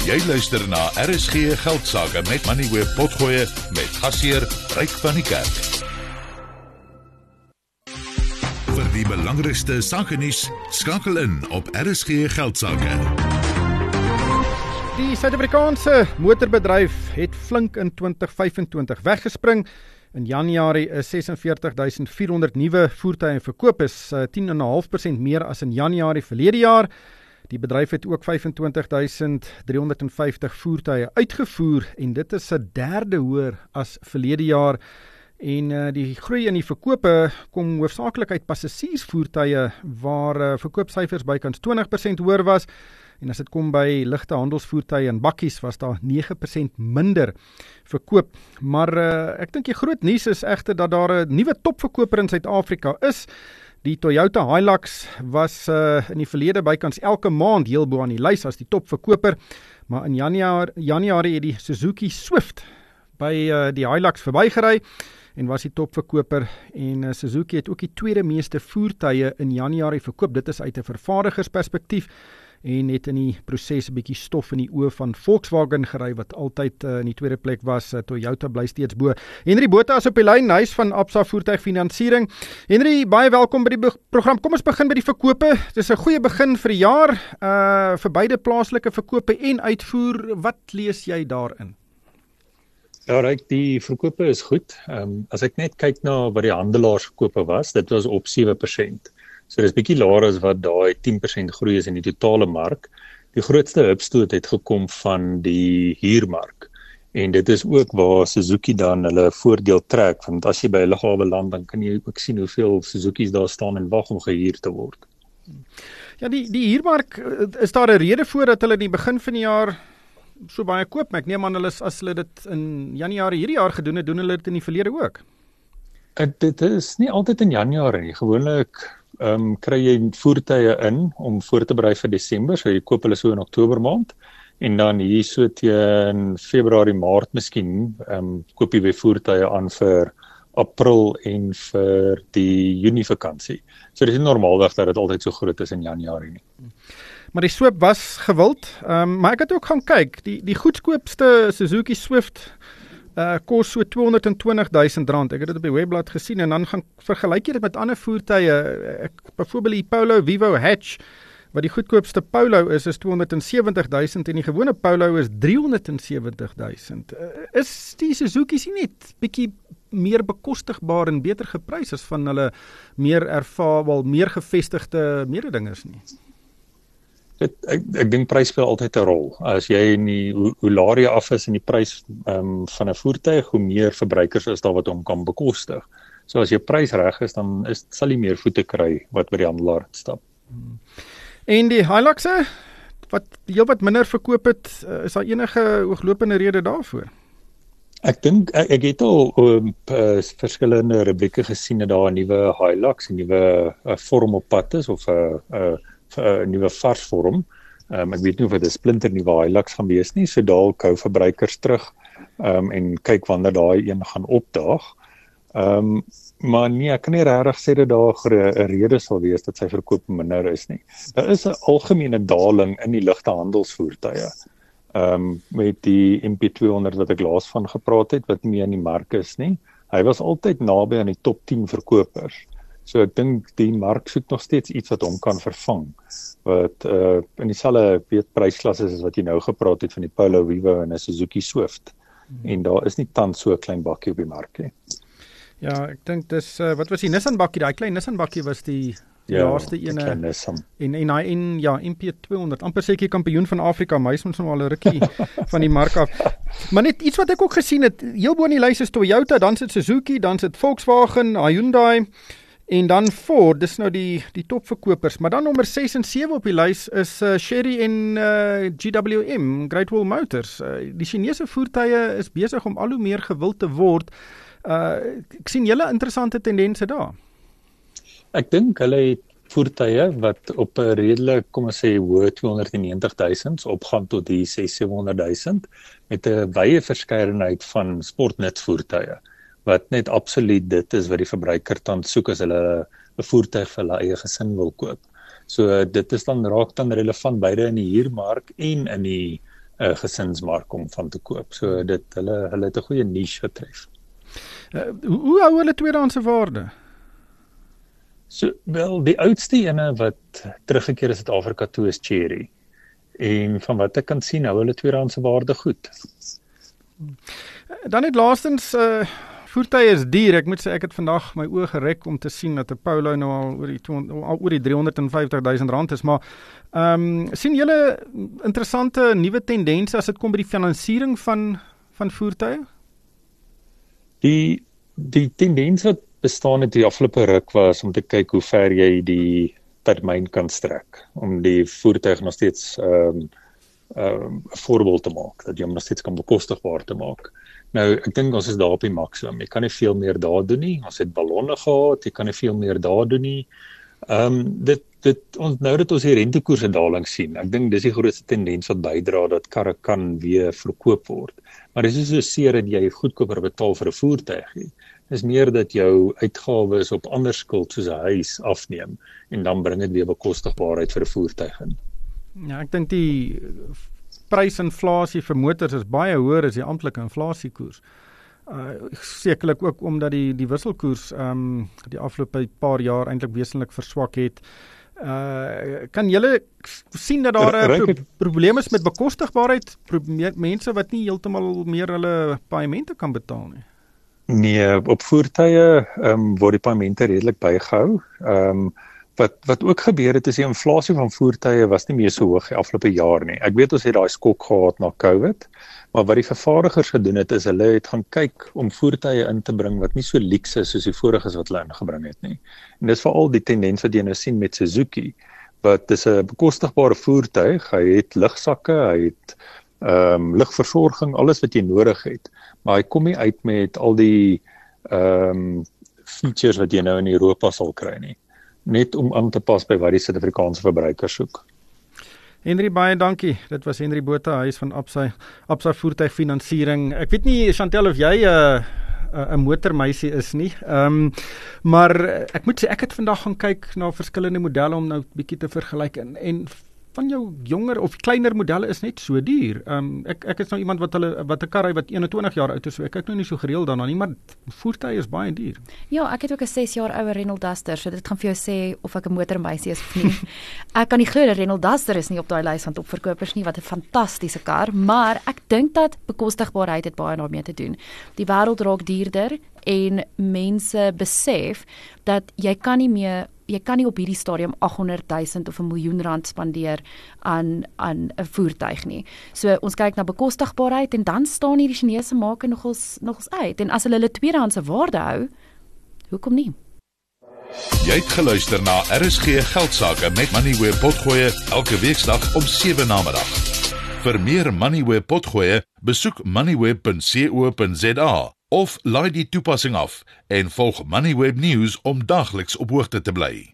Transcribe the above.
Jy luister na RSG Geldsaake met Money Web Potgoe met gasheer Ryk van die Kerk. Vir die belangrikste sakenuus, skakel in op RSG Geldsaake. Die Suid-Afrikaanse motorbedryf het flink in 2025 weggespring. In Januarie is 46.400 nuwe voertuie verkoop, is 10,5% meer as in Januarie verlede jaar. Die bedryf het ook 25.350 voertuie uitgevoer en dit is 'n derde hoër as verlede jaar. En die groei in die verkope kom hoofsaaklik uit passasiersvoertuie waar verkoopsyfers bykans 20% hoër was. En as dit kom by ligte handelsvoertuie en bakkies was daar 9% minder verkoop. Maar ek dink die groot nuus is egter dat daar 'n nuwe topverkoper in Suid-Afrika is. Die Toyota Hilux was in die verlede bykans elke maand heel bo aan die lys as die topverkoper. Maar in Januarie het die Suzuki Swift by die Hilux verbygery en was die topverkoper. En Suzuki het ook die tweede meeste voertuie in Januarie verkoop. Dit is uit 'n vervaardigersperspektief. En het in die proses 'n bietjie stof in die oë van Volkswagen gery, wat altyd in die tweede plek was. Toyota bly steeds bo. Henry Botha is op die lyn, hy is van Absa Voertuigfinansiering. Henry, baie welkom by die program. Kom ons begin by die verkope. Dit is 'n goeie begin vir die jaar, vir beide plaaslike verkope en uitvoer. Wat lees jy daarin? Ja, Ryk, die verkope is goed. As ek net kyk na wat die handelaarsverkope was, dit was op 7%. So dis bietjie laer as wat daai 10% groei is in die totale mark. Die grootste hupstoot het gekom van die huurmark. En dit is ook waar Suzuki dan hulle voordeel trek, want as jy by 'n lughawe land, dan kan jy ook sien hoeveel Suzuki's daar staan en wag om gehuur te word. Ja, die huurmark, is daar 'n rede voor dat hulle in die begin van die jaar so baie koop? Maar ek neem aan as hulle dit in Januarie hierdie jaar gedoen het, doen hulle dit in die verlede ook? Dit is nie altyd in Januarie nie. Gewoonlik kry jy voertuie in om voor te berei vir Desember, so jy koop hulle so in Oktober maand, en dan hier so teen Februarie, Maart miskien, koop jy weer voertuie aan vir April en vir die Junie vakansie. So dit is normaalweg dat dit altyd so groot is in Januarie nie. Maar die Swift was gewild, maar ek het ook gaan kyk, die goedkoopste Suzuki Swift kos so R220,000. Ek het dit op die webblad gesien en dan gaan vergelyk jy dit met ander voertuie. Byvoorbeeld die Polo Vivo Hatch, wat die goedkoopste Polo is 270,000 en die gewone Polo is 370,000. Is die Suzuki's nie net bietjie meer bekostigbaar en beter geprys as van hulle meer gevestigde mededingers nie? Ek dink prys speel altyd 'n rol. As jy hoe laer jy af is in die prys van 'n voertuig, hoe meer verbruikers is daar wat hom kan bekostig. So as jou prys reg is, dan sal jy meer voete kry wat by die handelaar stap. En die Hiluxe, wat heelwat minder verkoop het, is daar enige ooglopende rede daarvoor? Ek dink ek het al verskillende rubrieke gesien dat daar 'n nuwe Hilux, 'n nuwe vorm op pad is of 'n nuwe vars vorm. Ek weet nie of dit 'n splinter nuwe Hilux gaan wees nie, so dalk hou verbruikers terug en kyk wanneer daai een gaan opdaag. Maar nee, ek kan nie regtig sê dat daar 'n rede sal wees dat sy verkoop minder is nie. Daar is 'n algemene daling in die ligte handelsvoertuie. Met die MP200 wat ek laas van gepraat het, wat nie in die mark is nie. Hy was altyd naby aan die top 10 verkopers. So ek dink die mark soek nog steeds iets wat hom kan vervang, wat in dieselfde prysklasse is as wat jy nou gepraat het van die Polo Vivo en 'n Suzuki Swift. En daar is nie tans so 'n klein bakkie op die mark nie. Ja, ek dink dis wat was die Nissan bakkie? Daai klein Nissan bakkie was die laaste ene. En MP200, amper seker kampioen van Afrika, maar hy is ons nou al 'n rukkie van die mark af. Maar net iets wat ek ook gesien het, heel bo in die lys is Toyota, dan sit Suzuki, dan sit Volkswagen, Hyundai en dan Ford, dis nou die topverkopers. Maar dan nommer 6 en 7 op die lys is Chery en GWM, Great Wall Motors. Die Chinese voertuie is besig om al hoe meer gewild te word. Ek sien julle interessante tendense daar. Ek dink hulle het voertuie wat op 'n redelik, kom ons sê, hoë 290,000 opgaan tot die 600,000 met 'n wye verskeidenheid van sportnutsvoertuie wat net absoluut dit is wat die verbruiker dan soek as hulle 'n voertuig vir hulle eie gesin wil koop. So dit is dan raak dan relevant beide in die huurmark en in die gesinsmark om van te koop. So hulle het 'n goeie niche getref. Hoe hou hulle tweedehandse waarde? So wel, die oudste ene wat teruggekeer is Suid-Afrika toe is Cherry. En van wat ek kan sien, hou hulle tweedehandse waarde goed. Dan het laastens voertuie is duur. Ek moet sê ek het vandag my oë gerek om te sien dat 'n Polo nou al oor die R350,000 is, maar sien julle interessante nuwe tendense as dit kom by die finansiering van voertuie? Die tendens wat bestaan het die afgelope ruk was om te kyk hoe ver jy die termyn kan strek, om die voertuig nog steeds affordable te maak, dat jy hom nog steeds kan bekostigbaar te maak. Nou, ek dink ons is daar op die maksimum. Jy kan nie veel meer daar doen nie. Ons het ballonne gehad, jy kan nie veel meer daar doen nie. Nou dat ons die rentekoerse daling sien, ek dink dis die grootste tendens wat bydra dat karre kan weer verkoop word. Maar dis nie so seer dat jy goedkoper betaal vir 'n voertuig nie. Dis meer dat jou uitgawes op ander skuld soos 'n huis afneem en dan bring dit weer bekostigbaarheid vir 'n voertuig in. Ja, ek dink die prysinflasie vir motors is baie hoër as die amptelike inflasiekoers. Sekerlik ook omdat die wisselkoers die afgelope paar jaar eintlik wesentlik verswak het. Kan julle sien dat daar 'n probleem is met bekostigbaarheid? Mense wat nie heeltemal meer hulle paemente kan betaal nie. Nee, op voertuie word die paemente redelik bygehou. Wat ook gebeur het is die inflasie van voertuie was nie meer so hoog die afgelope jaar nie. Ek weet ons het daai skok gehad na COVID, maar wat die vervaardigers gedoen het is hulle het gaan kyk om voertuie in te bring wat nie so luukse is soos die voriges wat hulle ingebring het nie. En dis veral die tendens wat jy nou sien met Suzuki, wat dis 'n bekostigbare voertuig, hy het lugsakke, hy het lugversorging, alles wat jy nodig het, maar hy kom nie uit met al die features wat jy nou in Europa sal kry nie. Net om aan te pas by wat die Suid-Afrikaanse verbruikers soek. Henry, baie dankie. Dit was Henry Botha, hy is van Absa voertuigfinansiering. Ek weet nie, Chantel, of jy 'n motormeisie is nie. Maar ek moet sê ek het vandag gaan kyk na verskillende modelle om nou bietjie te vergelyk en van jou jonger of kleiner modelle is net so duur. Ek is nou iemand wat 'n kar ry wat 21 jaar oud is, so ek kyk nou nie so gereeld daarna nie, maar voertuie is baie duur. Ja, ek het ook 'n 6 jaar ouer Renault Duster, so dit gaan vir jou sê of ek 'n motormeisie is of nie. Ek kan nie glo dat Renault Duster is nie op daai lys van topverkopers nie, wat 'n fantastiese kar, maar ek dink dat bekostigbaarheid het baie daarmee te doen. Die wêreld raak duurder en mense besef dat jy kan nie op hierdie stadium 800,000 of 1 miljoen rand spandeer aan 'n voertuig nie. So ons kyk na bekostigbaarheid en dan staan hierdie Chinese make nogals uit. En as hulle tweedehandse waarde hou, hoekom nie? Jy het geluister na RSG Geldsaake met Moneyweb Potgoe elke weeksdag om 7 namiddag. Vir meer Moneyweb Potgoe, besoek moneyweb.co.za of laai die toepassing af en volg Moneyweb News om dagliks op hoogte te bly.